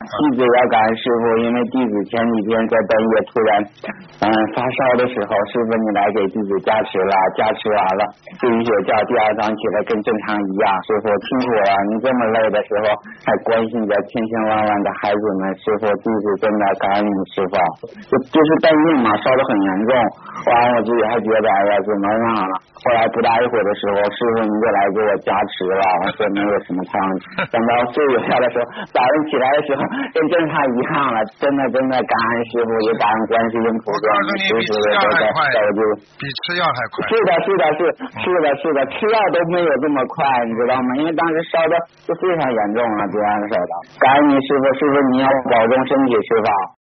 弟子要感恩师傅，因为弟子前几天在半夜突然发烧的时候，师傅你来给弟子加持了，加持完了，睡一宿觉，第二早上起来跟正常一样。师傅辛苦了，你这么累的时候还关心着千千万万的孩子们，师傅弟子真的感恩你师傅。就是半夜嘛，烧得很严重，完我自己还觉得哎呀怎么样了，后来不大一会儿的时候，师傅你就来给我加持了，我说没有什么汤，等到睡午觉的时候，早上起来的时候跟正常一样了，真的感恩师傅，也感恩观世音菩萨， 比吃药还快，比吃药还快。 是的，吃药都没有这么快，你知道吗？因为当时烧的就非常严重了，这样烧的。感恩你师傅，师傅你要保重身体，师傅。